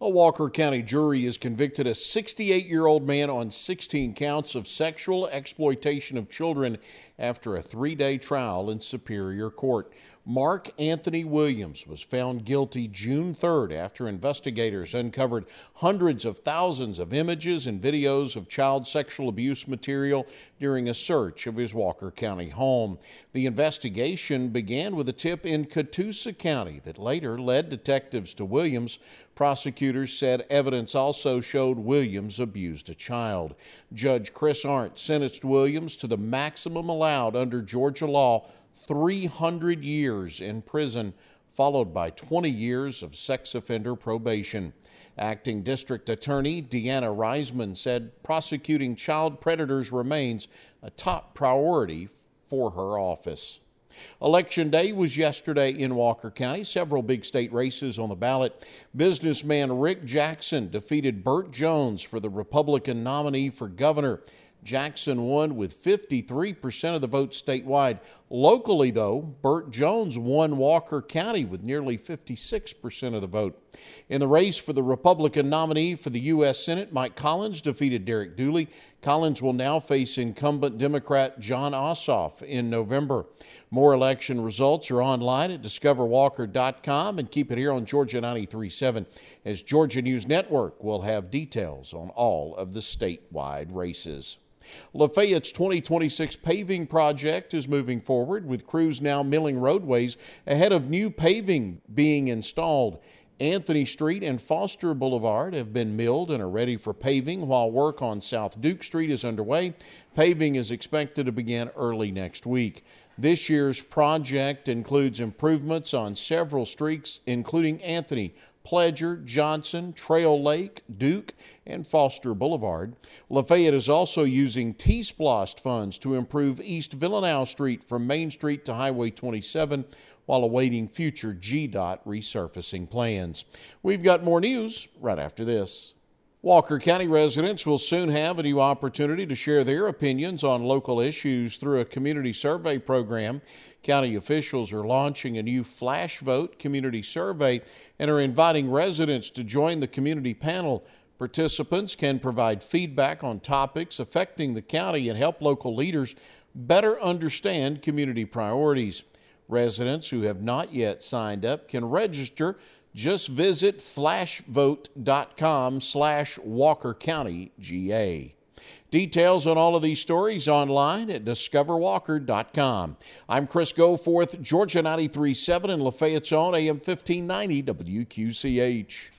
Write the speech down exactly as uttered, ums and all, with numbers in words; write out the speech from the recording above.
A Walker County jury has convicted a sixty-eight-year-old man on sixteen counts of sexual exploitation of children after a three-day trial in Superior Court. Mark Anthony Williams was found guilty June third after investigators uncovered hundreds of thousands of images and videos of child sexual abuse material during a search of his Walker County home. The investigation began with a tip in Catoosa County that later led detectives to Williams. Prosecutors said evidence also showed Williams abused a child. Judge Chris Arndt sentenced Williams to the maximum allowed under Georgia law, three hundred years in prison, followed by twenty years of sex offender probation. Acting District Attorney Deanna Reisman said prosecuting child predators remains a top priority for her office. Election Day was yesterday in Walker County. Several big state races on the ballot. Businessman Rick Jackson defeated Burt Jones for the Republican nominee for governor. Jackson won with fifty-three percent of the vote statewide. Locally, though, Burt Jones won Walker County with nearly fifty-six percent of the vote. In the race for the Republican nominee for the U S Senate, Mike Collins defeated Derek Dooley. Collins will now face incumbent Democrat Jon Ossoff in November. More election results are online at discover walker dot com, and keep it here on Georgia ninety-three point seven, as Georgia News Network will have details on all of the statewide races. Lafayette's twenty twenty-six paving project is moving forward, with crews now milling roadways ahead of new paving being installed. Anthony Street and Foster Boulevard have been milled and are ready for paving, while work on South Duke Street is underway. Paving is expected to begin early next week. This year's project includes improvements on several streets, including Anthony, Pledger, Johnson, Trail Lake, Duke, and Foster Boulevard. Lafayette is also using T-Splost funds to improve East Villanelle Street from Main Street to Highway twenty-seven, while awaiting future G DOT resurfacing plans. We've got more news right after this. Walker County residents will soon have a new opportunity to share their opinions on local issues through a community survey program. County officials are launching a new flash vote community survey and are inviting residents to join the community panel. Participants can provide feedback on topics affecting the county and help local leaders better understand community priorities. Residents who have not yet signed up can register. Just visit flashvote.com slash Walker County GA. Details on all of these stories online at discover walker dot com. I'm Chris Goforth, Georgia ninety-three point seven and Lafayette's own A M fifteen ninety W Q C H.